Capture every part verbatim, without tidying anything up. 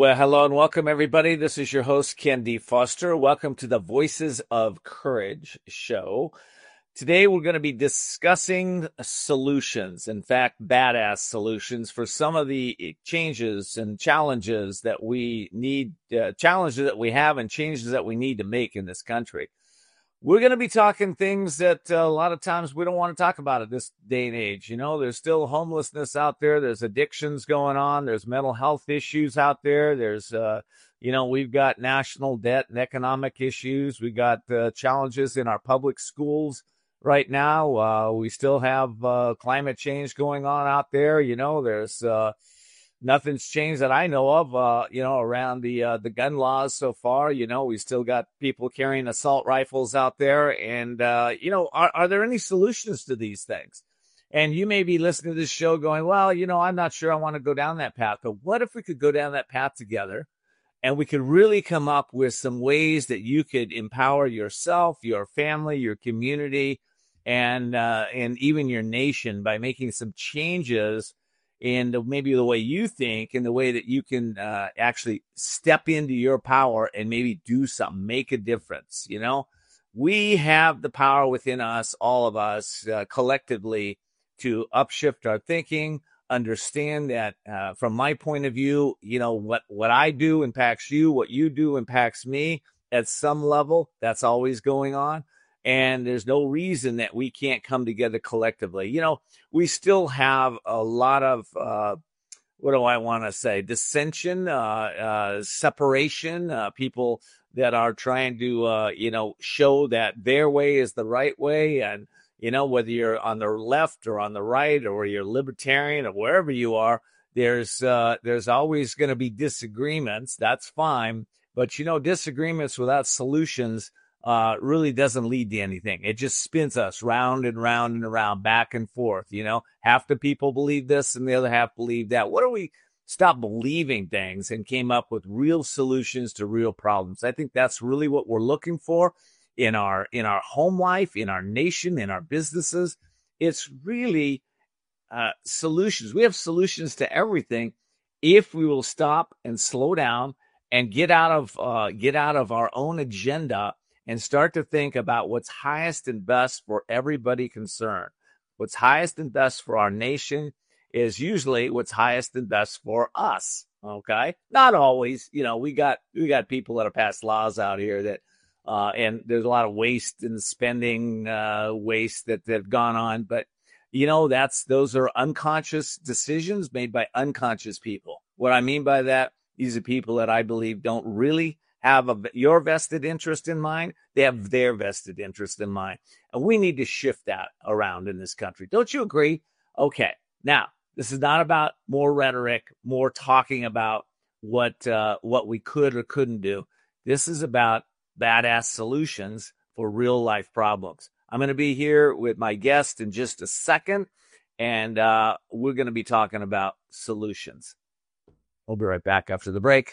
Well, hello and welcome, everybody. This is your host, Ken D. Foster. Welcome to the Voices of Courage show. Today, we're going to be discussing solutions, in fact, badass solutions for some of the changes and challenges that we need, uh, challenges that we have and changes that we need to make in this country. We're going to be talking things that uh, a lot of times we don't want to talk about at this day and age. You know, there's still homelessness out there. There's addictions going on. There's mental health issues out there. There's, uh, you know, we've got national debt and economic issues. We got uh, challenges in our public schools right now. Uh, we still have uh, climate change going on out there. You know, there's uh, nothing's changed that I know of, uh, you know, around the uh, the gun laws so far. You know, we still got people carrying assault rifles out there. And, uh, you know, are, are there any solutions to these things? And you may be listening to this show going, well, you know, I'm not sure I want to go down that path. But what if we could go down that path together and we could really come up with some ways that you could empower yourself, your family, your community, and uh, and even your nation by making some changes in the, maybe the way you think and the way that you can uh, actually step into your power and maybe do something, make a difference. You know, we have the power within us, all of us uh, collectively, to upshift our thinking, understand that uh, from my point of view, you know, what, what I do impacts you, what you do impacts me at some level. That's always going on. And there's no reason that we can't come together collectively. You know, we still have a lot of, uh, what do I want to say, dissension, uh, uh, separation, uh, people that are trying to, uh, you know, show that their way is the right way. And, you know, whether you're on the left or on the right, or you're libertarian or wherever you are, there's, uh, there's always going to be disagreements. That's fine. But, you know, disagreements without solutions uh, really doesn't lead to anything. It just spins us round and round and around, back and forth. You know, half the people believe this and the other half believe that. What do we stop believing things and came up with real solutions to real problems? I think that's really what we're looking for in our, in our home life, in our nation, in our businesses. It's really uh, solutions. We have solutions to everything if we will stop and slow down and get out of, uh, get out of our own agenda and start to think about what's highest and best for everybody concerned. What's highest and best for our nation is usually what's highest and best for us. Okay. Not always, you know, we got, we got people that have passed laws out here that, uh, and there's a lot of waste and spending, uh, waste that, that have gone on. But, you know, that's, those are unconscious decisions made by unconscious people. What I mean by that, these are people that I believe don't really have a, your vested interest in mind. They have their vested interest in mind. And we need to shift that around in this country. Don't you agree? Okay. Now, this is not about more rhetoric, more talking about what, uh, what we could or couldn't do. This is about badass solutions for real life problems. I'm going to be here with my guest in just a second, and uh, we're going to be talking about solutions. We'll be right back after the break.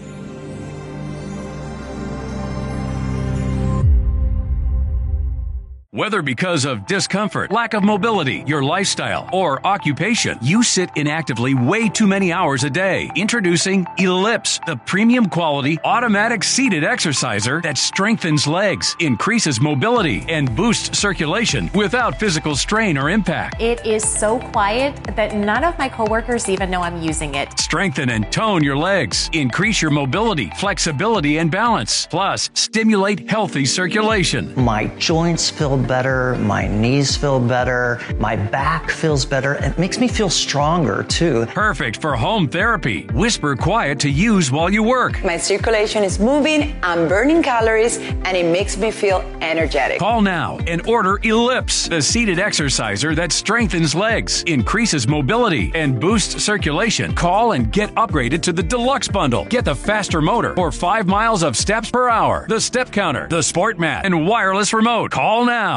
Whether because of discomfort, lack of mobility, your lifestyle, or occupation, you sit inactively way too many hours a day. Introducing Ellipse, the premium quality automatic seated exerciser that strengthens legs, increases mobility, and boosts circulation without physical strain or impact. It is so quiet that none of my coworkers even know I'm using it. Strengthen and tone your legs, increase your mobility, flexibility, and balance. Plus, stimulate healthy circulation. My joints feel better, my knees feel better, my back feels better. It makes me feel stronger too. Perfect for home therapy. Whisper quiet to use while you work. My circulation is moving, I'm burning calories, and it makes me feel energetic. Call now and order Ellipse, the seated exerciser that strengthens legs, increases mobility, and boosts circulation. Call and get upgraded to the Deluxe Bundle. Get the faster motor or five miles of steps per hour, the step counter, the sport mat, and wireless remote. Call now.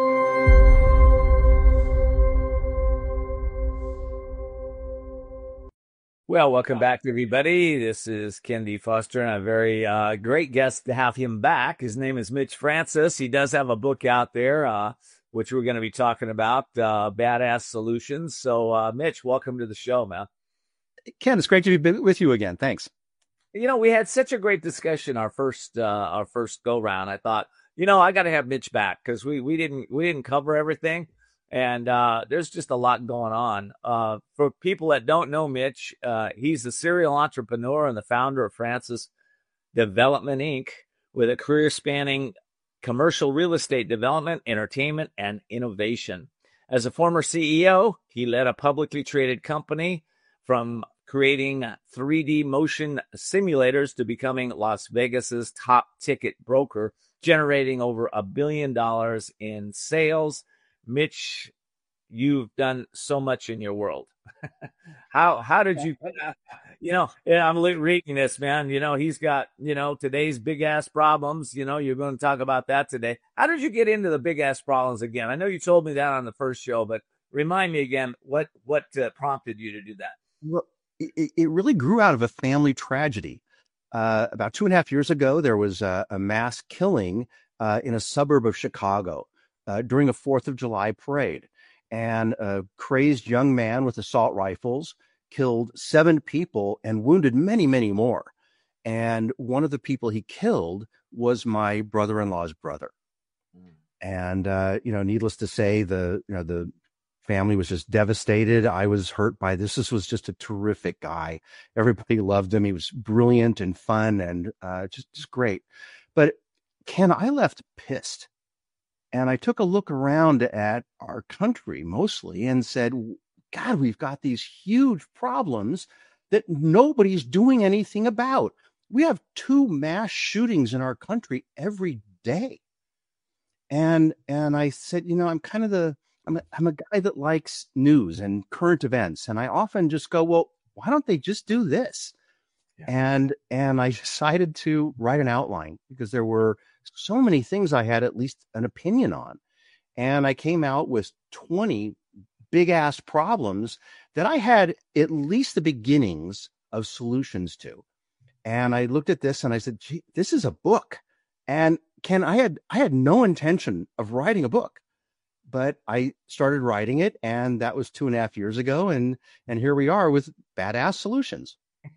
Well, welcome back, everybody. This is Ken D. Foster, and a very uh, great guest to have him back. His name is Mitch Francis. He does have a book out there, uh, which we're going to be talking about, uh, Badass Solutions. So, uh, Mitch, welcome to the show, man. Ken, it's great to be with you again. Thanks. You know, we had such a great discussion our first uh, our first go round. I thought, you know, I got to have Mitch back because we we didn't we didn't cover everything, and uh, there's just a lot going on. Uh, for people that don't know Mitch, uh, he's a serial entrepreneur and the founder of Francis Development Incorporated, with a career spanning commercial real estate development, entertainment, and innovation. As a former C E O, he led a publicly traded company from creating three D motion simulators to becoming Las Vegas's top ticket broker, generating over a billion dollars in sales. Mitch, you've done so much in your world. how how did you, you know, yeah, I'm reading this, man. You know, he's got, you know, today's big ass problems. You know, you're going to talk about that today. How did you get into the big ass problems again? I know you told me that on the first show, but remind me again what what uh, prompted you to do that. Well, it, it really grew out of a family tragedy. Uh, about two and a half years ago, there was a, a mass killing uh, in a suburb of Chicago uh, during a fourth of July parade. And a crazed young man with assault rifles killed seven people and wounded many, many more. And one of the people he killed was my brother-in-law's brother. Mm. And, uh, you know, needless to say, the, you know, the family was just devastated. I was hurt by this. This was just a terrific guy. Everybody loved him. He was brilliant and fun and uh, just, just great. But Ken, I left pissed. And I took a look around at our country mostly and said, God, we've got these huge problems that nobody's doing anything about. We have two mass shootings in our country every day. And and I said, you know, I'm kind of the, I'm a, I'm a guy that likes news and current events. And I often just go, well, why don't they just do this? Yeah. And and I decided to write an outline because there were so many things I had at least an opinion on. And I came out with twenty big ass problems that I had at least the beginnings of solutions to. And I looked at this and I said, gee, this is a book. And Ken, I had, I had no intention of writing a book, but I started writing it, and that was two and a half years ago. And, and here we are with Badass Solutions.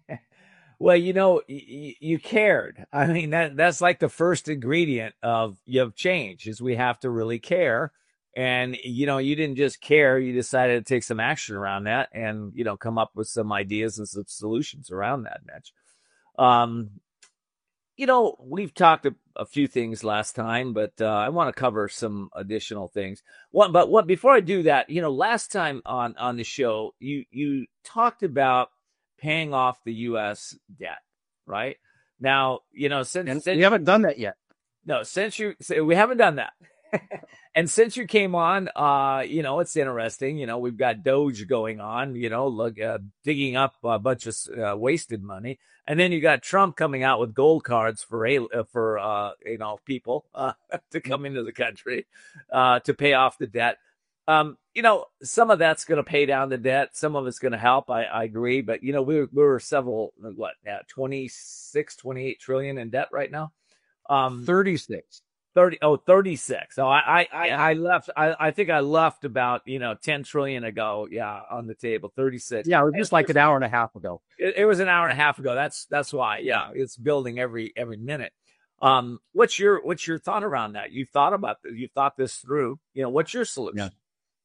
Well, you know, y- you cared. I mean, that that's like the first ingredient of, of change is we have to really care. And, you know, you didn't just care. You decided to take some action around that and, you know, come up with some ideas and some solutions around that, Mitch. Um, you know, we've talked a, a few things last time, but uh, I want to cover some additional things. One, but what before I do that, you know, last time on, on the show, you you talked about paying off the U S debt, right? Now, you know, since, and since we haven't done that yet. No, since you, we haven't done that. And since you came on, uh, you know, it's interesting. You know, we've got Doge going on, you know, look, uh, digging up a bunch of uh, wasted money. And then you got Trump coming out with gold cards for, uh, for uh, you know, people uh, to come into the country uh, to pay off the debt. Um, you know, some of that's going to pay down the debt. Some of it's going to help. I, I agree. But, you know, we're, we're several, what, yeah, twenty-six, twenty-eight trillion in debt right now. Um, thirty-six. thirty, oh, thirty-six. So I, I, I left, I, I think I left about, you know, ten trillion ago. Yeah. On the table, thirty-six. Yeah. It was just like an hour and a half ago. It, it was an hour and a half ago. That's, that's why. Yeah. It's building every, every minute. Um, what's your, what's your thought around that? You thought about this, you thought this through, you know, what's your solution? Yeah.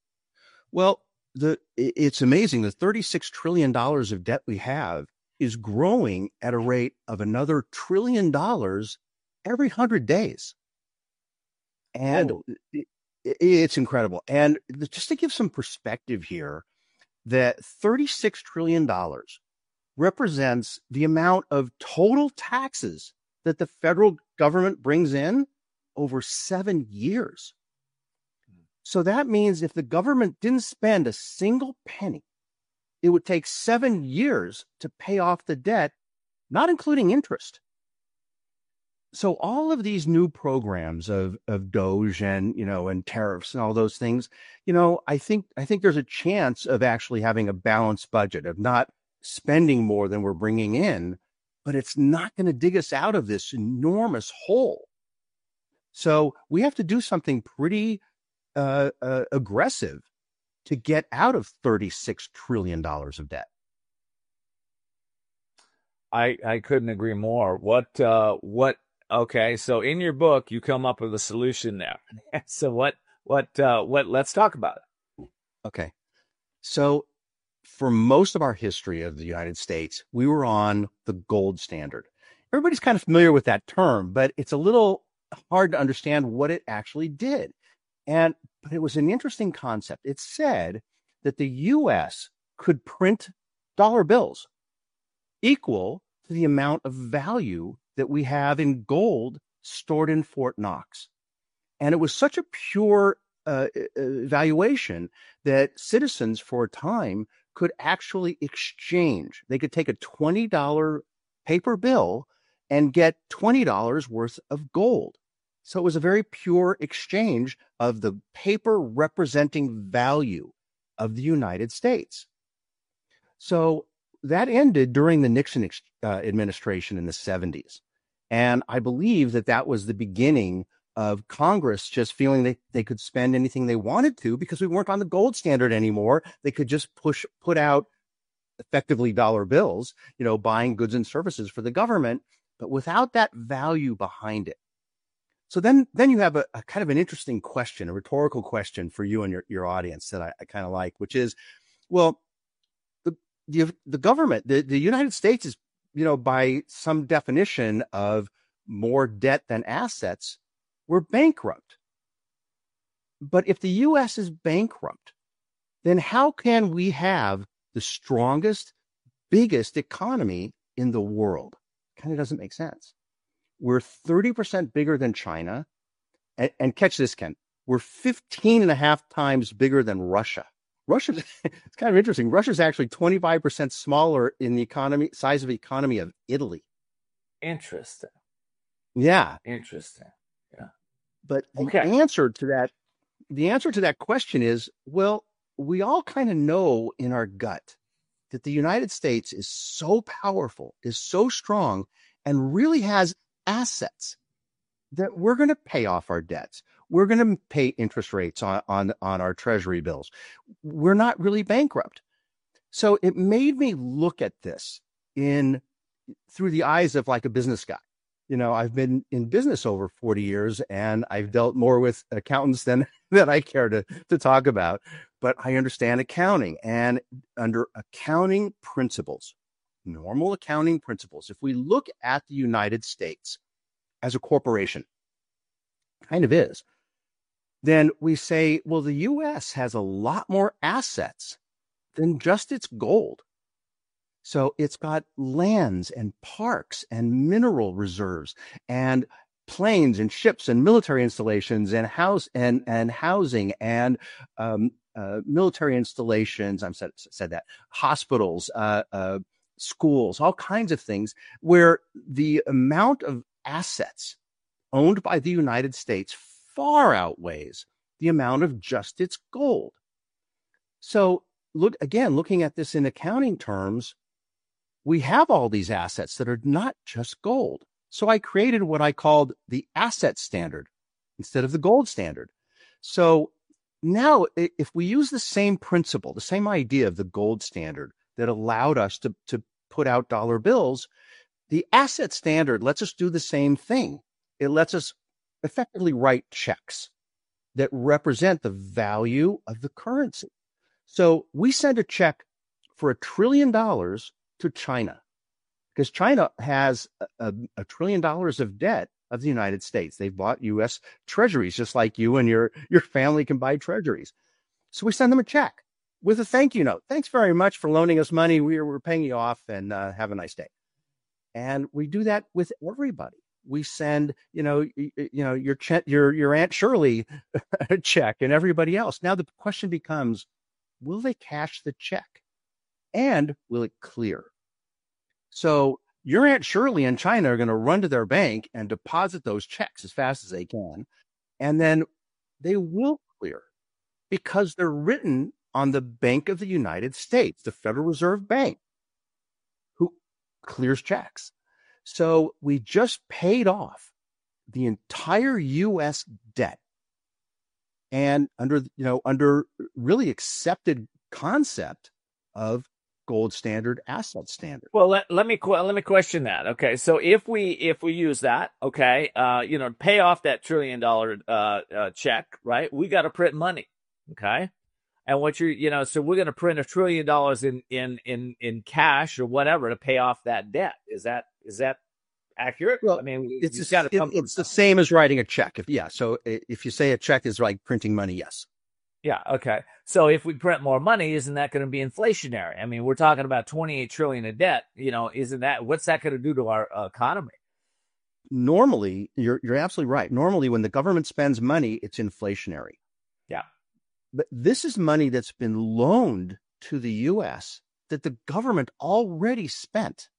Well, the, it's amazing. The thirty-six trillion dollars of debt we have is growing at a rate of another trillion dollars every hundred days. And oh. it, it's incredible. And just to give some perspective here, that thirty-six trillion dollars represents the amount of total taxes that the federal government brings in over seven years. So that means if the government didn't spend a single penny, it would take seven years to pay off the debt, not including interest. So all of these new programs of, of Doge and, you know, and tariffs and all those things, you know, I think, I think there's a chance of actually having a balanced budget, of not spending more than we're bringing in, but it's not going to dig us out of this enormous hole. So we have to do something pretty uh, uh, aggressive to get out of thirty-six trillion dollars of debt. I I couldn't agree more. What uh what okay, so in your book you come up with a solution there. So what what uh what let's talk about it. Okay. So for most of our history of the United States, we were on the gold standard. Everybody's kind of familiar with that term, but it's a little hard to understand what it actually did. And but it was an interesting concept. It said that the U S could print dollar bills equal to the amount of value that we have in gold stored in Fort Knox. And it was such a pure uh, valuation that citizens for a time could actually exchange. They could take a twenty dollars paper bill and get twenty dollars worth of gold. So it was a very pure exchange of the paper representing value of the United States. So that ended during the Nixon uh, administration in the seventies. And I believe that that was the beginning of Congress just feeling they, they could spend anything they wanted to because we weren't on the gold standard anymore. They could just push, put out effectively dollar bills, you know, buying goods and services for the government, but without that value behind it. So then, then you have a, a kind of an interesting question, a rhetorical question for you and your, your audience that I, I kind of like, which is, well, the, the, the government, the, the United States is, you know, by some definition of more debt than assets, we're bankrupt. But if the U S is bankrupt, then how can we have the strongest, biggest economy in the world? Kind of doesn't make sense. We're thirty percent bigger than China. And, and catch this, Ken, we're fifteen and a half times bigger than Russia. Russia, it's kind of interesting. Russia's actually twenty-five percent smaller in the economy, size of economy of Italy. Interesting. Yeah. Interesting. Yeah. But the okay. answer to that, the answer to that question is, well, we all kind of know in our gut that the United States is so powerful, is so strong, and really has assets that we're going to pay off our debts. We're going to pay interest rates on, on, on our treasury bills. We're not really bankrupt. So it made me look at this in through the eyes of like a business guy. You know, I've been in business over forty years and I've dealt more with accountants than, than I care to, to talk about, but I understand accounting, and under accounting principles, normal accounting principles, if we look at the United States as a corporation, kind of is, then we say, well, the U S has a lot more assets than just its gold. So it's got lands and parks and mineral reserves and planes and ships and military installations and house and, and housing and um, uh, military installations. I've said, said that hospitals, uh, uh, schools, all kinds of things where the amount of assets owned by the United States far outweighs the amount of just its gold. So look again, looking at this in accounting terms, we have all these assets that are not just gold. So I created what I called the asset standard instead of the gold standard. So now if we use the same principle, the same idea of the gold standard that allowed us to, to put out dollar bills, the asset standard lets us do the same thing. It lets us effectively write checks that represent the value of the currency. So we send a check for a trillion dollars to China because China has a, a, a trillion dollars of debt of the United States. They've bought U S treasuries just like you and your, your family can buy treasuries. So we send them a check with a thank you note. Thanks very much for loaning us money. We're, we're paying you off, and uh, have a nice day. And we do that with everybody. We send, you know, you, you know, your, ch- your, your Aunt Shirley a check and everybody else. Now the question becomes, will they cash the check? And will it clear? So your Aunt Shirley in China are going to run to their bank and deposit those checks as fast as they can. And then they will clear because they're written on the Bank of the United States, the Federal Reserve Bank, who clears checks. So we just paid off the entire U S debt. And under, you know, under really accepted concept of gold standard asset standard. Well, let, let me let me question that. Okay, so if we if we use that, okay, uh, you know, pay off that trillion dollar uh, uh, check, right? We got to print money, okay, and what you're, you know, so we're going to print a trillion dollars in in in in cash or whatever to pay off that debt. Is that is that accurate? Well, I mean, it's it's got to come. It, it's the same as writing a check. If yeah, so if you say a check is like printing money, yes. Yeah. Okay. So if we print more money, isn't that going to be inflationary? I mean, we're talking about twenty-eight trillion in debt. You know, isn't that, what's that going to do to our uh, economy? Normally, you're you're absolutely right. Normally, when the government spends money, it's inflationary. Yeah. But this is money that's been loaned to the U S that the government already spent.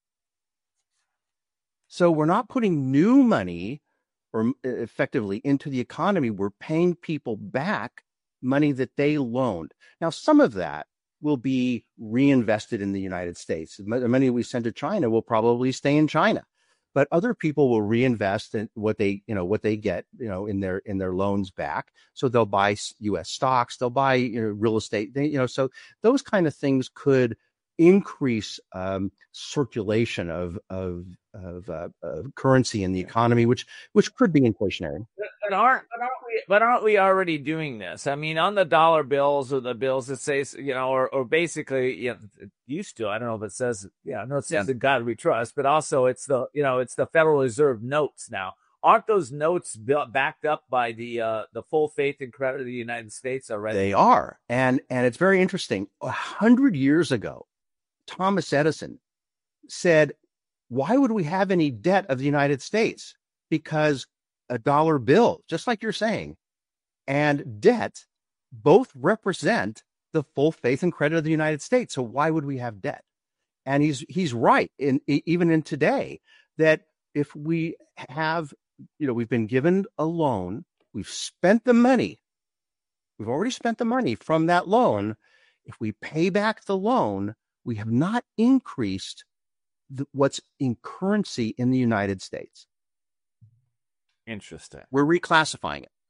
So we're not putting new money or effectively into the economy. We're paying people back money that they loaned. Now, some of that will be reinvested in the United States. The money we send to China will probably stay in China, but other people will reinvest in what they, you know, what they get, you know, in their in their loans back. So they'll buy U S stocks, they'll buy, you know, real estate, they, you know, so those kind of things could increase um, circulation of of of, uh, of currency in the economy, which which could be inflationary. But aren't but aren't we but aren't we already doing this? I mean, on the dollar bills or the bills that say, you know, or or basically, you know, it used to. I don't know if it says, yeah, no, it says yeah. in God we trust, but also it's the, you know, it's the Federal Reserve notes now. Aren't those notes built, backed up by the uh, the full faith and credit of the United States already? They are, and and it's very interesting. A hundred years ago, Thomas Edison said, why would we have any debt of the United States? Because a dollar bill, just like you're saying, and debt both represent the full faith and credit of the United States. So why would we have debt? And he's he's right, in even in today, that if we have, you know, we've been given a loan, we've spent the money, we've already spent the money from that loan. If we pay back the loan, we have not increased the, what's in currency in the United States. Interesting. We're reclassifying it.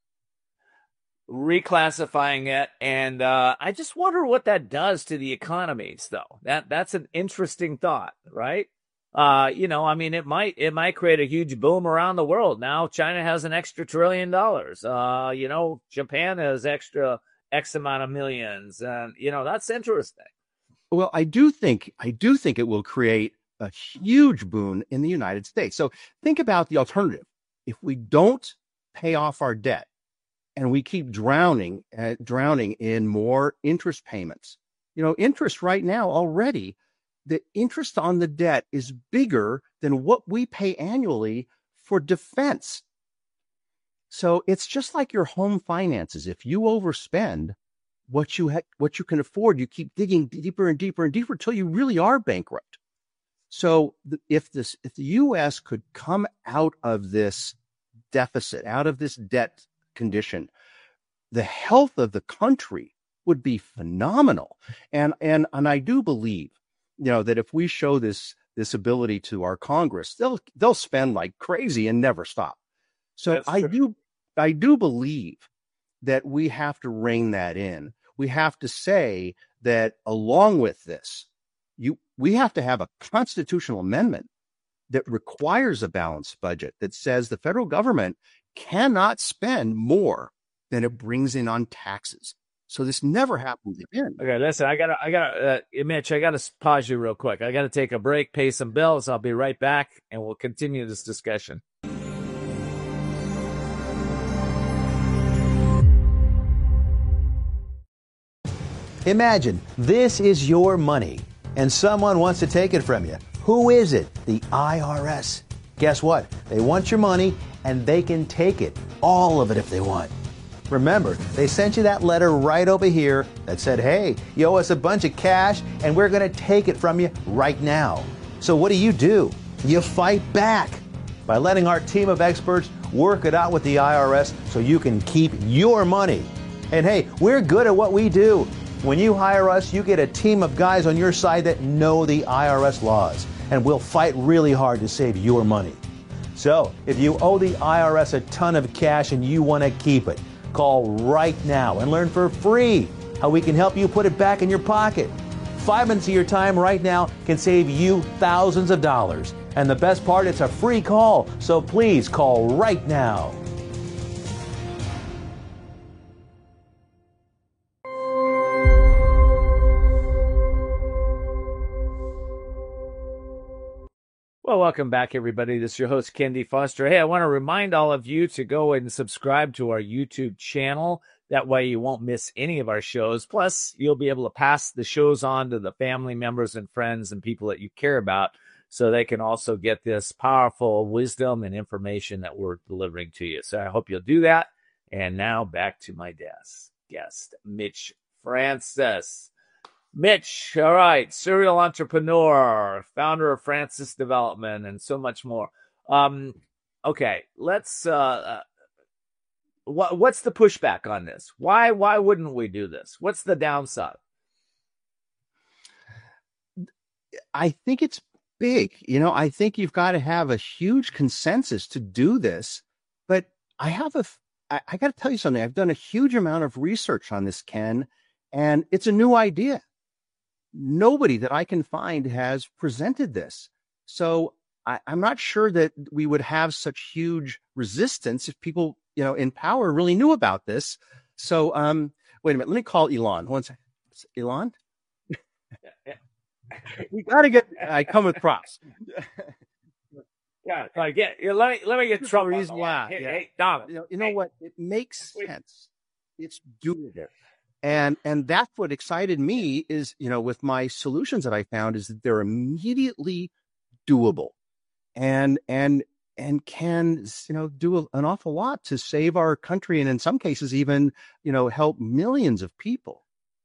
Reclassifying it, and uh, I just wonder what that does to the economies, though. That that's an interesting thought, right? Uh, you know, I mean, it might it might create a huge boom around the world. Now China has an extra trillion dollars. Uh, you know, Japan has extra X amount of millions, and you know that's interesting. Well, I do think I do think it will create a huge boon in the United States. So think about the alternative. If we don't pay off our debt and we keep drowning, uh, drowning in more interest payments, you know, interest right now already, the interest on the debt is bigger than what we pay annually for defense. So it's just like your home finances. If you overspend what you ha- what you can afford, you keep digging deeper and deeper and deeper until you really are bankrupt. So if this, if the U S could come out of this deficit, out of this debt condition, the health of the country would be phenomenal. And and and I do believe, you know, that if we show this this ability to our Congress, they'll they'll spend like crazy and never stop. So That's I true. do I do believe that we have to rein that in. We have to say that along with this, you we have to have a constitutional amendment that requires a balanced budget that says the federal government cannot spend more than it brings in on taxes. So this never happens again. Okay, listen, I gotta, I gotta, uh, Mitch, I gotta pause you real quick. I gotta take a break, pay some bills. I'll be right back, and we'll continue this discussion. Imagine this is your money, and someone wants to take it from you. Who is it? The I R S. Guess what? They want your money, and they can take it, all of it if they want. Remember, they sent you that letter right over here that said, hey, you owe us a bunch of cash, and we're going to take it from you right now. So what do you do? You fight back by letting our team of experts work it out with the I R S so you can keep your money. And hey, we're good at what we do. When you hire us, you get a team of guys on your side that know the I R S laws, and we'll fight really hard to save your money. So, if you owe the I R S a ton of cash and you want to keep it, call right now and learn for free how we can help you put it back in your pocket. Five minutes of your time right now can save you thousands of dollars. And the best part, it's a free call. So please call right now. Well, welcome back, everybody. This is your host, Ken D. Foster. Hey, I want to remind all of you to go and subscribe to our YouTube channel. That way you won't miss any of our shows. Plus, you'll be able to pass the shows on to the family members and friends and people that you care about so they can also get this powerful wisdom and information that we're delivering to you. So I hope you'll do that. And now back to my desk guest, Mitch Francis. Mitch, all right, serial entrepreneur, founder of Francis Development, and so much more. Um, okay, let's. Uh, uh, what what's the pushback on this? Why why wouldn't we do this? What's the downside? I think it's big. You know, I think you've got to have a huge consensus to do this. But I have a. I, I got to tell you something. I've done a huge amount of research on this, Ken, and it's a new idea. Nobody that I can find has presented this. So I, I'm not sure that we would have such huge resistance if people, you know, in power really knew about this. So um, wait a minute. Let me call Elon. One second. Elon? We got to get, I come with props. Yeah, I get. Let me let me get Trump. Reason why? Hey, Yeah. hey, Donald. You know, you know what? It makes sense. It's doable. And and that's what excited me is, you know, with my solutions that I found is that they're immediately doable and and and can, you know, do a, an awful lot to save our country and in some cases even, you know, help millions of people.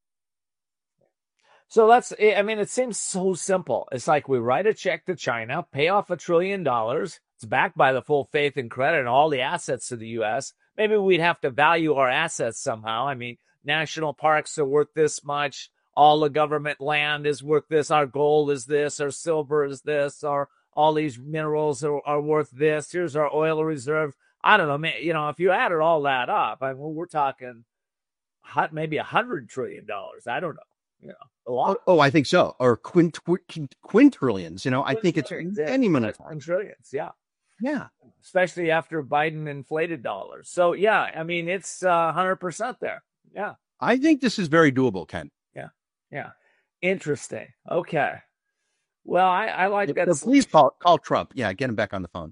So that's, I mean, it seems so simple. It's like we write a check to China, pay off a trillion dollars. It's backed by the full faith and credit and all the assets of the U S. Maybe we'd have to value our assets somehow. I mean, national parks are worth this much. All the government land is worth this. Our gold is this. Our silver is this. Our all these minerals are, are worth this. Here's our oil reserve. I don't know, man. You know, if you added all that up, I mean, we're talking hot, maybe a hundred trillion dollars. I don't know. You know, a lot. Oh, oh I think so. Or quint, quint, quintillions. You know, I think it's any minute. Trillions, yeah. Yeah. Especially after Biden inflated dollars. So, yeah, I mean, it's uh, one hundred percent there. Yeah. I think this is very doable, Ken. Yeah. Yeah. Interesting. Okay. Well, I, I like that. So please call call Trump. Yeah, get him back on the phone.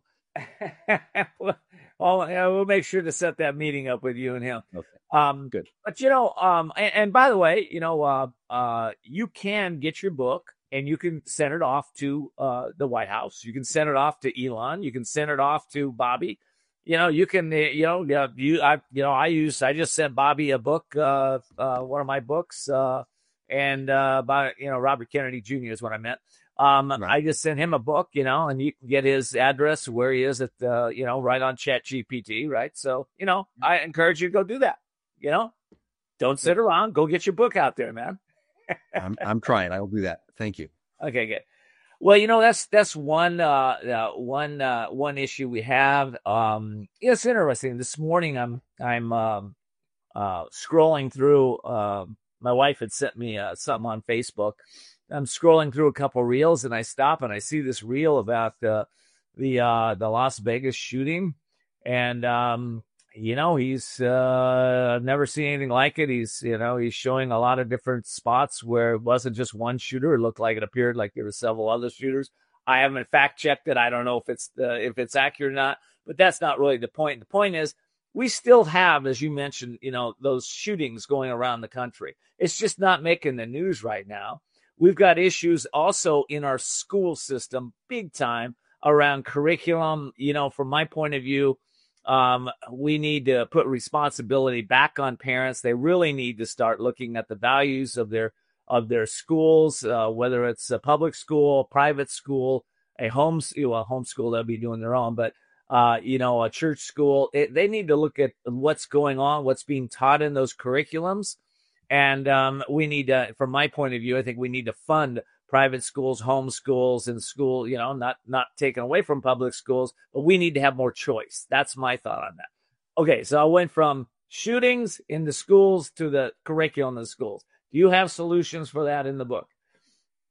well, yeah, we'll make sure to set that meeting up with you and him. Okay. Um, Good. But, you know, um, and, and by the way, you know, uh, uh, you can get your book and you can send it off to uh, the White House. You can send it off to Elon. You can send it off to Bobby. You know, you can, you know, you, I, you know, I use, I just sent Bobby a book, uh, uh, one of my books, uh, and, uh, about, you know, Robert Kennedy Junior is what I meant. Um, right. I just sent him a book, you know, and you can get his address where he is at, uh, you know, right on Chat G P T, right? So, you know, I encourage you to go do that, you know, don't sit around, go get your book out there, man. I'm, I'm trying. I will do that. Thank you. Okay, good. Well, you know, that's that's one uh, uh, one uh, one issue we have. Um, it's interesting. This morning, I'm I'm um, uh, scrolling through. Uh, my wife had sent me uh, something on Facebook. I'm scrolling through a couple reels, and I stop and I see this reel about uh, the uh, the Las Vegas shooting, and um, you know, he's uh, I've never seen anything like it. He's you know he's showing a lot of different spots where it wasn't just one shooter. It looked like it appeared like there were several other shooters. I haven't fact checked it. I don't know if it's uh, if it's accurate or not. But that's not really the point. The point is we still have, as you mentioned, you know, those shootings going around the country. It's just not making the news right now. We've got issues also in our school system, big time, around curriculum. You know, from my point of view. Um, we need to put responsibility back on parents. They really need to start looking at the values of their of their schools, uh, whether it's a public school, private school, a home well, homeschool, they'll be doing their own, but uh, you know, a church school. It, they need to look at what's going on, what's being taught in those curriculums, and um, we need to, from my point of view, I think we need to fund private schools, home schools, and school, you know, not not taken away from public schools, but we need to have more choice. That's my thought on that. Okay, so I went from shootings in the schools to the curriculum in the schools. Do you have solutions for that in the book?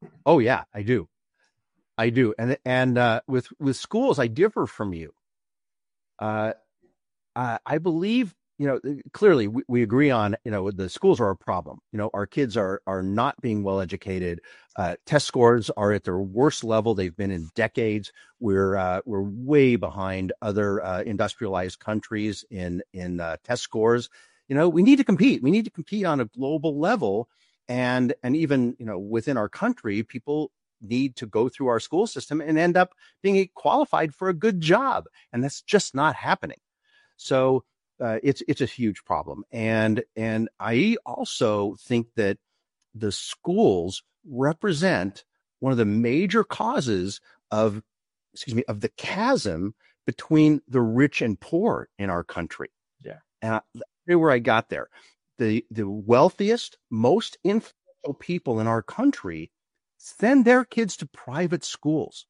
Oh yeah, I do. I do. And and uh, with with schools, I differ from you. Uh, I, I believe, you know, clearly we, we agree on, you know, the schools are a problem. You know, our kids are are not being well educated. Uh, test scores are at their worst level they've been in decades. We're uh, we're way behind other uh, industrialized countries in in uh, test scores. You know, we need to compete. We need to compete on a global level, and and even, you know, within our country, people need to go through our school system and end up being qualified for a good job, and that's just not happening. So uh, it's it's a huge problem, and and I also think that the schools represent one of the major causes of, excuse me, of the chasm between the rich and poor in our country. Yeah, and I, that's where I got there. The the wealthiest, most influential people in our country send their kids to private schools.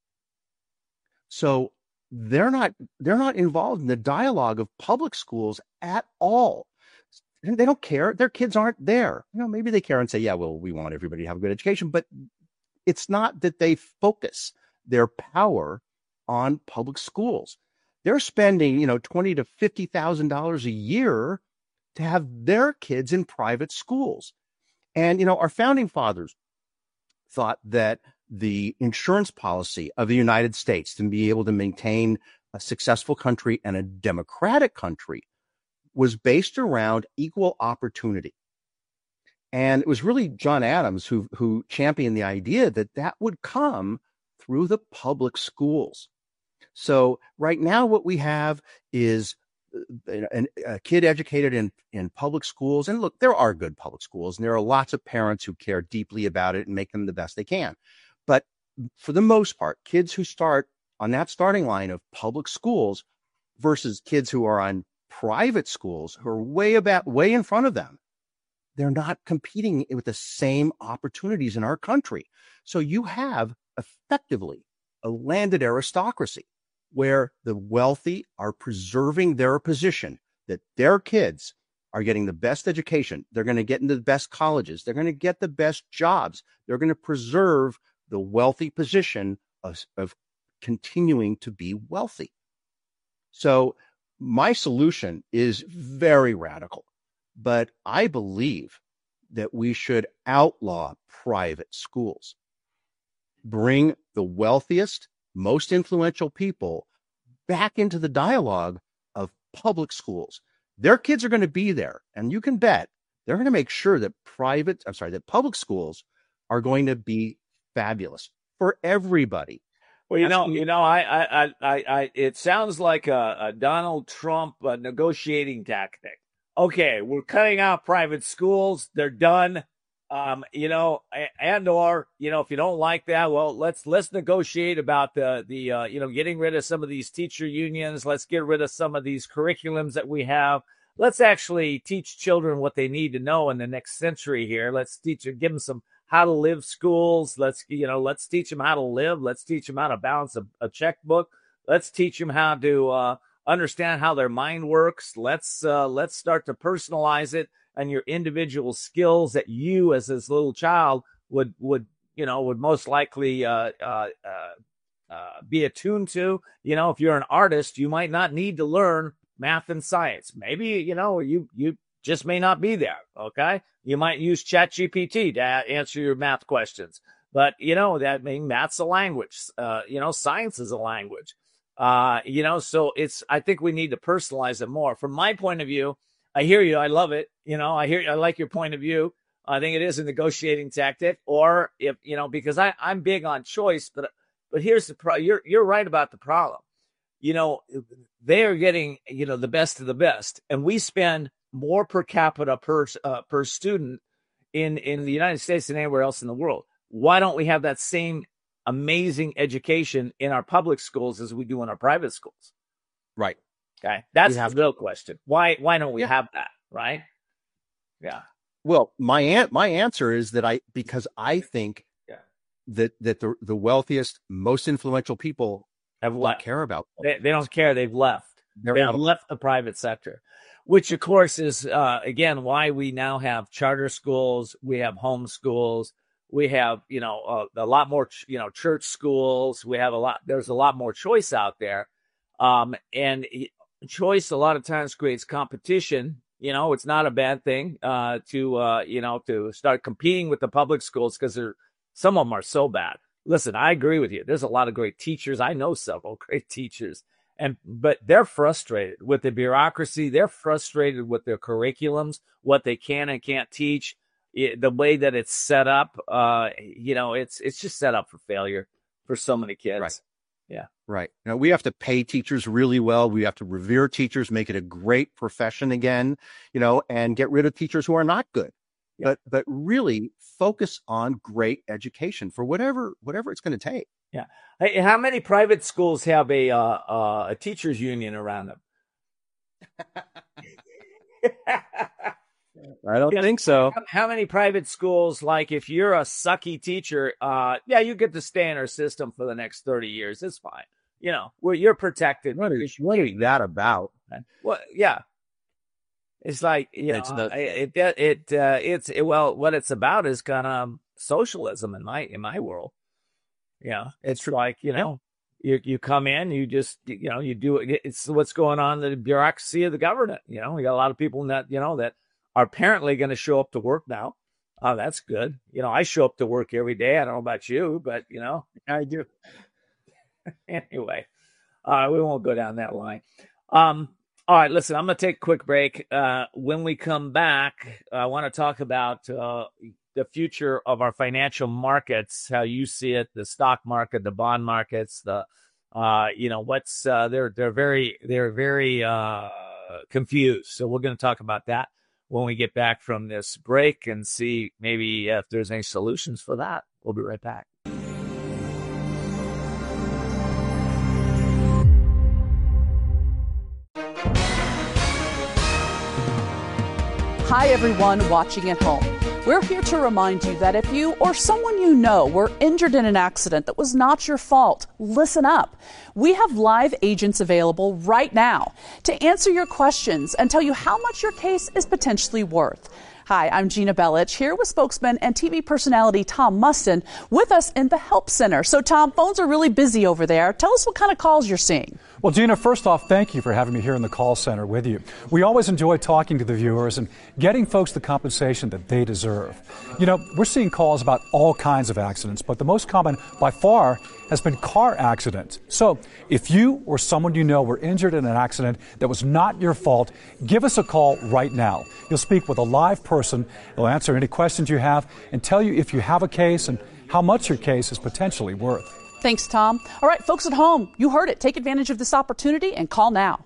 So they're not they're not involved in the dialogue of public schools at all. And they don't care. Their kids aren't there. You know, maybe they care and say, yeah, well, we want everybody to have a good education, but it's not that they focus their power on public schools. They're spending, you know, twenty to fifty thousand dollars a year to have their kids in private schools. And, you know, our founding fathers thought that the insurance policy of the United States to be able to maintain a successful country and a democratic country was based around equal opportunity. And it was really John Adams who, who championed the idea that that would come through the public schools. So right now what we have is a, a kid educated in, in public schools. And look, there are good public schools, and there are lots of parents who care deeply about it and make them the best they can. But for the most part, kids who start on that starting line of public schools versus kids who are on private schools who are way about way in front of them, they're not competing with the same opportunities in our country. So you have effectively a landed aristocracy where the wealthy are preserving their position, that their kids are getting the best education. They're going to get into the best colleges. They're going to get the best jobs. They're going to preserve the wealthy position of, of continuing to be wealthy. So my solution is very radical, but I believe that we should outlaw private schools, bring the wealthiest, most influential people back into the dialogue of public schools. Their kids are going to be there, and you can bet they're going to make sure that private, I'm sorry, that public schools are going to be fabulous for everybody. Well, you know, you know, I, I, I, I, it sounds like a, a Donald Trump uh, negotiating tactic. Okay, we're cutting out private schools; they're done. Um, you know, and or you know, if you don't like that, well, let's let's negotiate about the the uh, you know, getting rid of some of these teacher unions. Let's get rid of some of these curriculums that we have. Let's actually teach children what they need to know in the next century here. Let's teach them, give them some how to live schools. Let's, you know, let's teach them how to live. Let's teach them how to balance a, a checkbook. Let's teach them how to uh, understand how their mind works. Let's uh, let's start to personalize it and your individual skills that you, as this little child, would would you know would most likely uh, uh, uh, uh, be attuned to. You know, if you're an artist, you might not need to learn math and science. Maybe you know you you just may not be there. Okay. You might use ChatGPT to answer your math questions, but you know, that means math's a language, uh, you know, science is a language, uh, you know, so it's, I think we need to personalize it more. From my point of view, I hear you. I love it. You know, I hear, I like your point of view. I think it is a negotiating tactic, or if, you know, because I, I'm big on choice, but, but here's the pro, you're, you're right about the problem. You know, they are getting, you know, the best of the best, and we spend more per capita per uh, per student in, in the United States than anywhere else in the world. Why don't we have that same amazing education in our public schools as we do in our private schools? Right. Okay. That's the real question. Why why don't we yeah. have that? Right. Yeah. Well, my an- my answer is that I because I think yeah. that that the the wealthiest, most influential people have don't care about. They, they don't care. They've left. They're They've left the private sector, which of course is, uh, again, why we now have charter schools. We have home schools. We have, you know, uh, a lot more, you know, church schools. We have a lot, there's a lot more choice out there. Um, and choice a lot of times creates competition. You know, it's not a bad thing uh, to, uh, you know, to start competing with the public schools because they're, some of them are so bad. Listen, I agree with you. There's a lot of great teachers. I know several great teachers, and but they're frustrated with the bureaucracy. They're frustrated with their curriculums, what they can and can't teach, it, the way that it's set up. Uh, you know, it's it's just set up for failure for so many kids. Right. Yeah. Right. You know, we have to pay teachers really well. We have to revere teachers, make it a great profession again, you know, and get rid of teachers who are not good. Yeah. But but really focus on great education for whatever whatever it's going to take. Yeah. Hey, how many private schools have a uh, uh, a teachers union around them? I don't think so. How, how many private schools, like if you're a sucky teacher, uh, yeah, you get to stay in our system for the next thirty years. It's fine. You know, where you're protected. What is, what is that about? Well, yeah. It's like, you it's know, the, it, it, it, uh, it's, it, well, what it's about is kind of socialism in my, in my world. Yeah. It's like, you know, you, you come in, you just, you know, you do it. It's what's going on in the bureaucracy of the government. You know, we got a lot of people that, you know, that are apparently going to show up to work now. Oh, that's good. You know, I show up to work every day. I don't know about you, but you know, I do. Anyway, uh, we won't go down that line. Um, All right, listen, I'm going to take a quick break. Uh, when we come back, I want to talk about uh, the future of our financial markets, how you see it, the stock market, the bond markets, the, uh, you know, what's, uh, they're, they're very, they're very uh, confused. So we're going to talk about that when we get back from this break and see maybe if there's any solutions for that. We'll be right back. Hi, everyone watching at home. We're here to remind you that if you or someone you know were injured in an accident that was not your fault, listen up. We have live agents available right now to answer your questions and tell you how much your case is potentially worth. Hi, I'm Gina Bellich, here with spokesman and T V personality Tom Mustin with us in the Help Center. So, Tom, phones are really busy over there. Tell us what kind of calls you're seeing. Well, Gina, first off, thank you for having me here in the call center with you. We always enjoy talking to the viewers and getting folks the compensation that they deserve. You know, we're seeing calls about all kinds of accidents, but the most common by far has been car accidents. So if you or someone you know were injured in an accident that was not your fault, give us a call right now. You'll speak with a live person. They'll answer any questions you have and tell you if you have a case and how much your case is potentially worth. Thanks, Tom. All right, folks at home, you heard it. Take advantage of this opportunity and call now.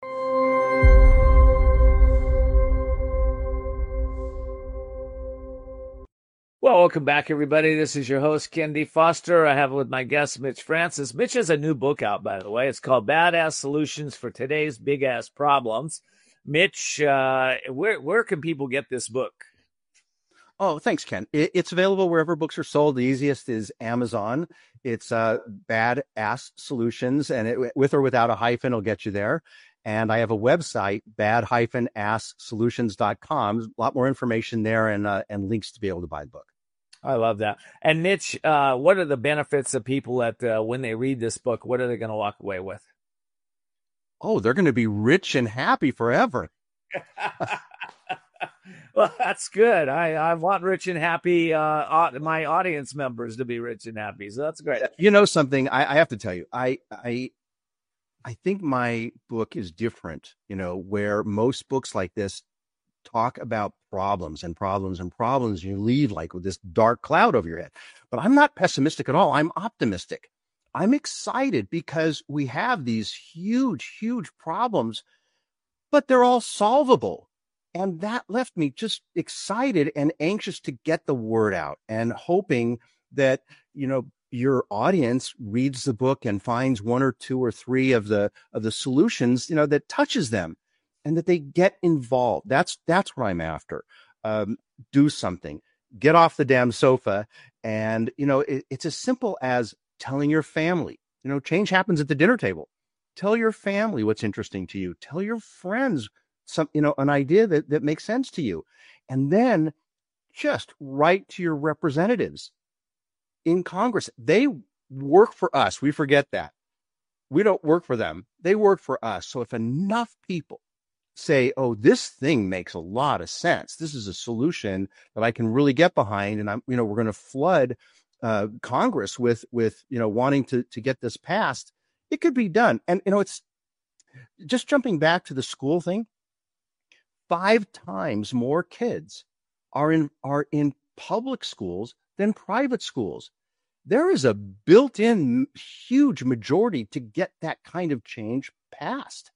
Well, welcome back, everybody. This is your host, Ken D. Foster. I have with my guest, Mitch Francis. Mitch has a new book out, by the way. It's called Badass Solutions for Today's Big-Ass Problems. Mitch, uh, where where can people get this book? Oh, thanks, Ken. It, it's available wherever books are sold. The easiest is Amazon. It's uh, Badass Solutions, and it, with or without a hyphen, it'll get you there. And I have a website, bad dash ass solutions dot com. There's a lot more information there and uh, and links to be able to buy the book. I love that. And Mitch, uh, what are the benefits of people that uh, when they read this book, what are they going to walk away with? Oh, they're going to be rich and happy forever. Well, that's good. I, I want rich and happy, uh, my audience members to be rich and happy. So that's great. You know something, I, I have to tell you, I, I, I think my book is different, you know, where most books like this talk about problems and problems and problems. You leave like with this dark cloud over your head, but I'm not pessimistic at all. I'm optimistic. I'm excited because we have these huge, huge problems, but they're all solvable. And that left me just excited and anxious to get the word out and hoping that, you know, your audience reads the book and finds one or two or three of the of the solutions, you know, that touches them and that they get involved. That's that's what I'm after. Um, do something. Get off the damn sofa. And, you know, it, it's as simple as telling your family. You know, change happens at the dinner table. Tell your family what's interesting to you. Tell your friends some, you know, an idea that, that makes sense to you. And then just write to your representatives in Congress. They work for us. We forget that. We don't work for them. They work for us. So if enough people say, oh, this thing makes a lot of sense, this is a solution that I can really get behind, and I'm, you know, we're going to flood uh, Congress with, with, you know, wanting to, to get this passed, it could be done. And, you know, it's just jumping back to the school thing. Five times more kids are in, are in public schools than private schools. There is a built-in huge majority to get that kind of change passed.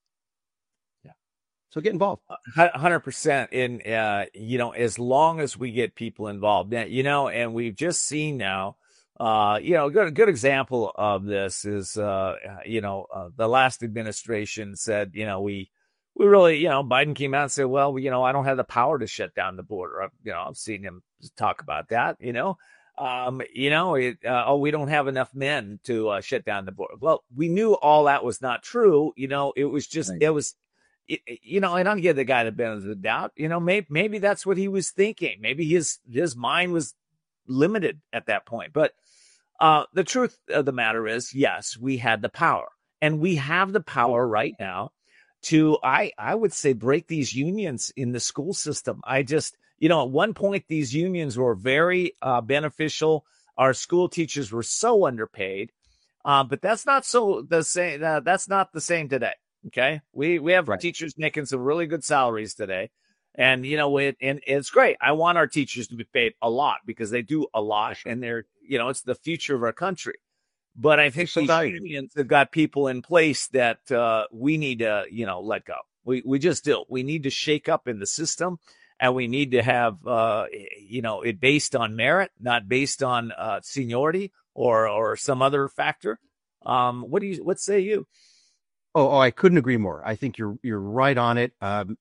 So get involved. one hundred percent. In, uh, you know, as long as we get people involved, you know, and we've just seen now, uh, you know, a good, good example of this is, uh, you know, uh, the last administration said, you know, we, we really, you know, Biden came out and said, well, you know, I don't have the power to shut down the border. I've, you know, I've seen him talk about that, you know, um, you know, it, uh, oh, we don't have enough men to uh, shut down the border. Well, we knew all that was not true. You know, it was just, right. it was, It, you know, and I'll give the guy the benefit of the doubt. You know, maybe maybe that's what he was thinking. Maybe his his mind was limited at that point. But uh, the truth of the matter is, yes, we had the power, and we have the power right now to, I I would say, break these unions in the school system. I just, you know, at one point these unions were very uh, beneficial. Our school teachers were so underpaid, uh, but that's not so the same. Uh, that's not the same today. Okay. We, we have right. teachers making some really good salaries today. And, you know, it, and it's great. I want our teachers to be paid a lot because they do a lot and they're, you know, it's the future of our country. But I think so these unions have got people in place that, uh, we need to, you know, let go. We, we just do. We need to shake up in the system, and we need to have, uh, you know, it based on merit, not based on, uh, seniority or, or some other factor. Um, what do you, what say you? Oh, oh, I couldn't agree more. I think you're you're right on it. Um,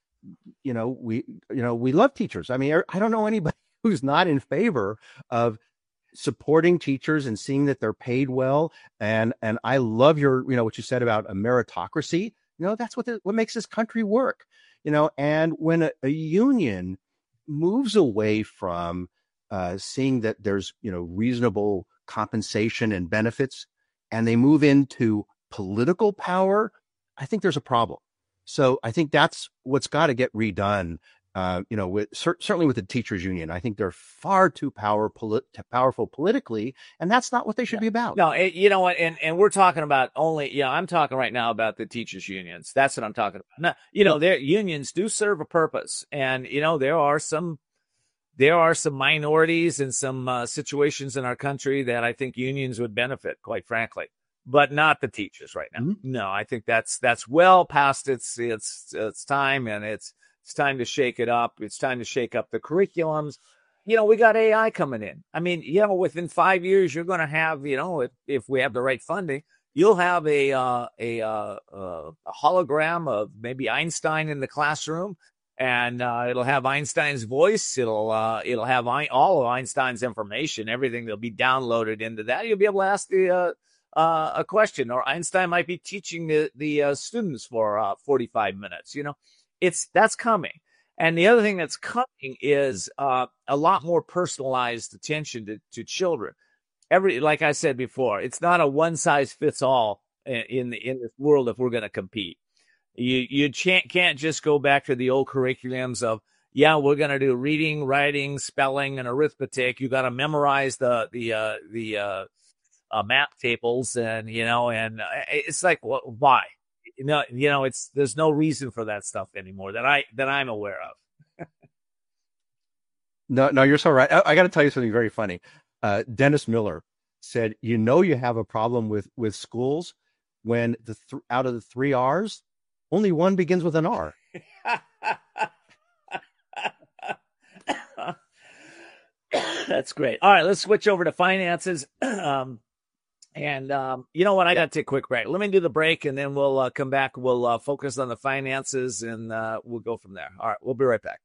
you know, we you know we love teachers. I mean, I don't know anybody who's not in favor of supporting teachers and seeing that they're paid well. And and I love your you know what you said about a meritocracy. You know, that's what the, what makes this country work. You know, and when a, a union moves away from uh, seeing that there's you know reasonable compensation and benefits, and they move into political power, I think there's a problem. So I think that's what's got to get redone. Uh, you know, with cer- certainly with the teachers union, I think they're far too power polit- powerful politically, and that's not what they should yeah. be about. No, it, you know what? And and we're talking about only. Yeah, I'm talking right now about the teachers unions. That's what I'm talking about. Now, you know, their unions do serve a purpose, and you know there are some there are some minorities and some uh, situations in our country that I think unions would benefit, quite frankly. But not the teachers right now. Mm-hmm. No, I think that's that's well past its its its time, and it's it's time to shake it up. It's time to shake up the curriculums. You know, we got A I coming in. I mean, you know, within five years, you're going to have, you know, if if we have the right funding, you'll have a uh, a uh, uh, a hologram of maybe Einstein in the classroom, and uh, it'll have Einstein's voice. It'll uh, it'll have I- all of Einstein's information, everything that'll be downloaded into that. You'll be able to ask the uh, Uh, a question, or Einstein might be teaching the, the uh, students for uh, forty-five minutes. You know, it's that's coming. And the other thing that's coming is uh, a lot more personalized attention to, to children. Every, like I said before, it's not a one size fits all in, in the, in this world if we're going to compete. You, you can't, can't just go back to the old curriculums of, yeah, we're going to do reading, writing, spelling, and arithmetic. You got to memorize the, the, uh, the, uh, Uh, map tables, and you know, and it's like, well, why? You know, you know, it's there's no reason for that stuff anymore that I that I'm aware of. no, no, you're so right. I, I got to tell you something very funny. Uh, Dennis Miller said, "You know, you have a problem with with schools when the th- out of the three R's, only one begins with an R." That's great. All right, let's switch over to finances. um, And, um, you know what? I got to take a quick break. Let me do the break, and then we'll uh, come back. We'll uh, focus on the finances, and uh, we'll go from there. All right, we'll be right back.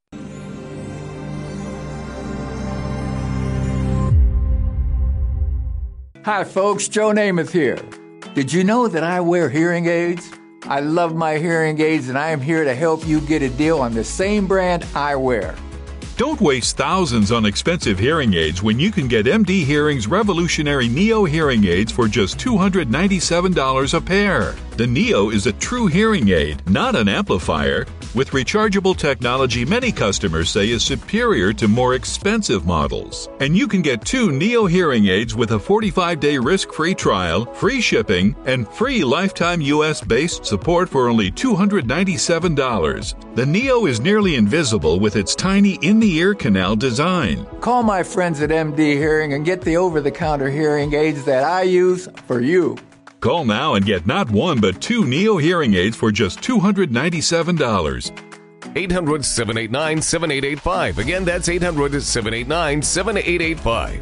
Hi, folks. Joe Namath here. Did you know that I wear hearing aids? I love my hearing aids, and I am here to help you get a deal on the same brand I wear. Don't waste thousands on expensive hearing aids when you can get M D Hearing's revolutionary Neo hearing aids for just two hundred ninety-seven dollars a pair. The Neo is a true hearing aid, not an amplifier, with rechargeable technology many customers say is superior to more expensive models. And you can get two Neo hearing aids with a forty-five day risk-free trial, free shipping, and free lifetime U S-based support for only two hundred ninety-seven dollars. The Neo is nearly invisible with its tiny in-the-ear canal design. Call my friends at M D Hearing and get the over-the-counter hearing aids that I use for you. Call now and get not one but two Neo hearing aids for just two hundred ninety-seven dollars. eight hundred, seven eight nine, seven eight eight five. Again, that's eight hundred, seven eight nine, seven eight eight five.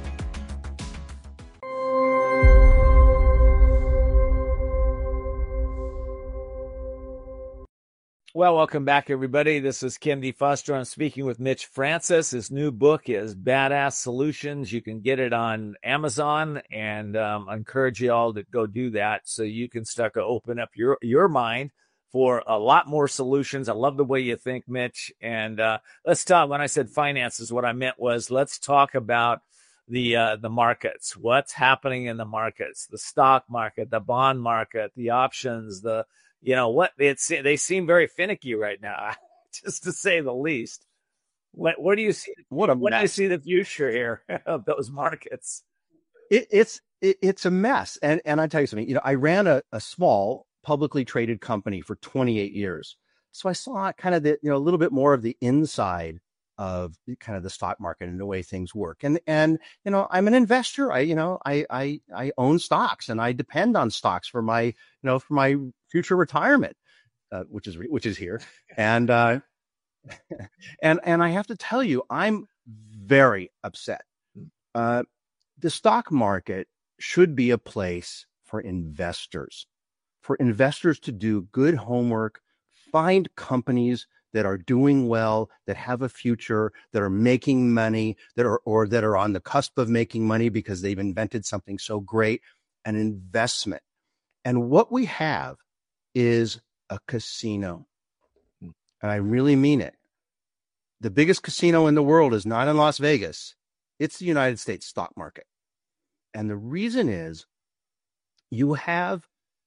Well, welcome back, everybody. This is Ken D. Foster. I'm speaking with Mitch Francis. His new book is Badass Solutions. You can get it on Amazon, and um, I encourage you all to go do that so you can start to open up your, your mind for a lot more solutions. I love the way you think, Mitch. And uh, let's talk. When I said finances, what I meant was let's talk about the uh, the markets. What's happening in the markets? The stock market, the bond market, the options, the You know what? It's they seem very finicky right now, just to say the least. What, where do you see? What a what do you mess. see the future here of those markets? It, it's it, it's a mess, and and I tell you something. You know, I ran a, a small publicly traded company for twenty-eight years, so I saw kind of the you know a little bit more of the inside of the, kind of the stock market and the way things work. And and you know, I'm an investor. I you know I I I own stocks, and I depend on stocks for my you know for my future retirement, uh, which is which is here, and uh, and and I have to tell you, I'm very upset. Uh, the stock market should be a place for investors, for investors to do good homework, find companies that are doing well, that have a future, that are making money, that are or that are on the cusp of making money because they've invented something so great, an investment. And what we have is a casino. And I really mean it. The biggest casino in the world is not in Las Vegas. It's the United States stock market. And the reason is you have,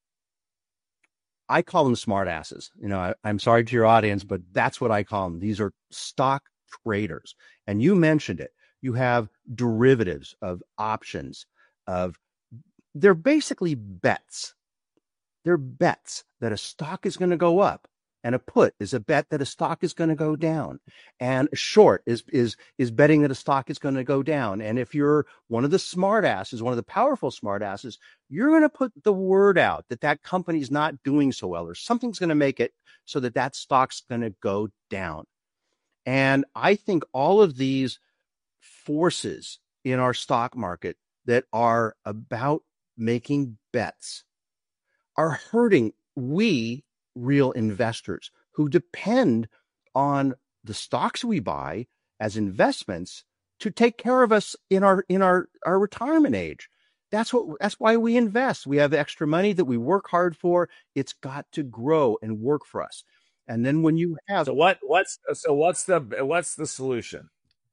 I call them smart asses. You know, I, I'm sorry to your audience, but that's what I call them. These are stock traders. And you mentioned it. You have derivatives of options, of they're basically bets. They're bets that a stock is going to go up, and a put is a bet that a stock is going to go down, and a short is is is betting that a stock is going to go down. And if you're one of the smart asses, one of the powerful smart asses, you're going to put the word out that that company's not doing so well, or something's going to make it so that that stock's going to go down. And I think all of these forces in our stock market that are about making bets are hurting we real investors who depend on the stocks we buy as investments to take care of us in our in our, our retirement age. That's what that's why we invest. We have extra money that we work hard for. It's got to grow and work for us. And then when you have so what what's so what's the what's the solution?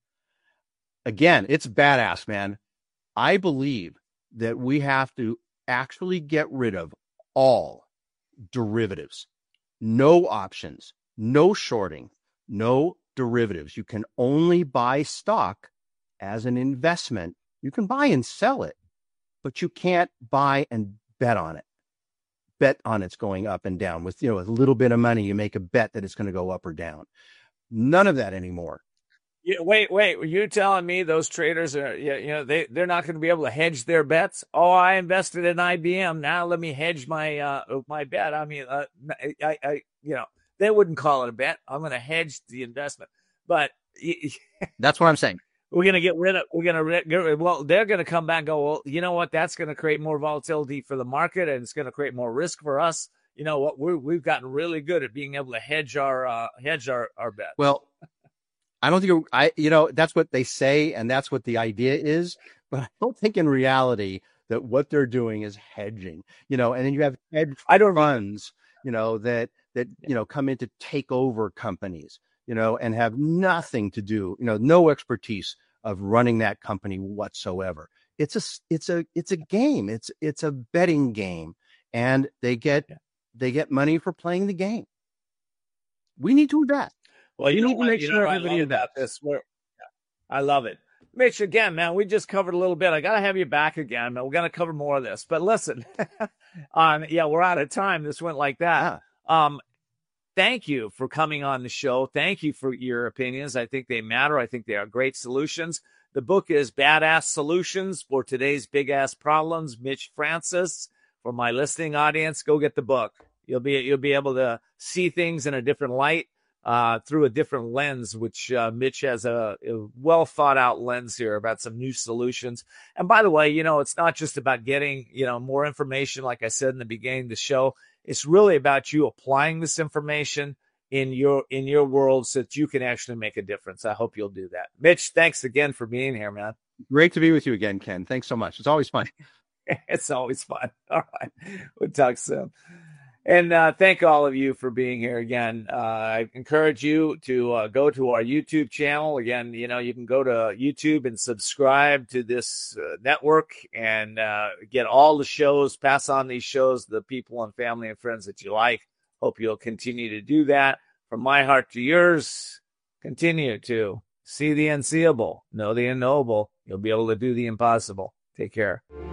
Again, it's badass, man. I believe that we have to actually get rid of all derivatives, no options, no shorting, no derivatives. You can only buy stock as an investment. You can buy and sell it, but you can't buy and bet on it. Bet on it's going up and down. With, you know, a little bit of money, you make a bet that it's going to go up or down. None of that anymore. Yeah, wait, wait. Were you telling me those traders are, you know, they, they're not going to be able to hedge their bets? Oh, I invested in I B M. Now let me hedge my, uh, my bet. I mean, uh, I, I, you know, they wouldn't call it a bet. I'm going to hedge the investment, but that's what I'm saying. We're going to get rid of, we're going to get rid, well, they're going to come back and go, well, you know what? That's going to create more volatility for the market, and it's going to create more risk for us. You know what? We're, we've gotten really good at being able to hedge our, uh, hedge our, our bet. Well, I don't think, I, you know, that's what they say, and that's what the idea is, but I don't think in reality that what they're doing is hedging, you know, and then you have hedge I don't funds, you know, that, that, you know, come in to take over companies. you know, and have nothing to do, you know, no expertise of running that company whatsoever. It's a, it's a, it's a game. It's, it's a betting game, and they get, they get money for playing the game. We need to do that. Well, you we know need to what, make you sure know what I everybody love about invests. this. We're, I love it. Mitch, again, man, we just covered a little bit. I got to have you back again, man. We're going to cover more of this. But listen, um, yeah, we're out of time. This went like that. Yeah. Um, thank you for coming on the show. Thank you for your opinions. I think they matter. I think they are great solutions. The book is Badass Solutions for Today's Big Ass Problems. Mitch Francis. For my listening audience, go get the book. You'll be you'll be able to see things in a different light, uh, through a different lens, which uh, Mitch has a, a well thought out lens here about some new solutions. And by the way, you know, it's not just about getting, you know, more information. Like I said in the beginning of the show, it's really about you applying this information in your in your world so that you can actually make a difference. I hope you'll do that. Mitch, thanks again for being here, man. Great to be with you again, Ken. Thanks so much. It's always fun. It's always fun. All right. We'll talk soon. And uh, thank all of you for being here again. Uh, I encourage you to uh, go to our YouTube channel. Again, you know, you can go to YouTube and subscribe to this uh, network and uh, get all the shows, pass on these shows to the people and family and friends that you like. Hope you'll continue to do that. From my heart to yours, continue to see the unseeable, know the unknowable. You'll be able to do the impossible. Take care.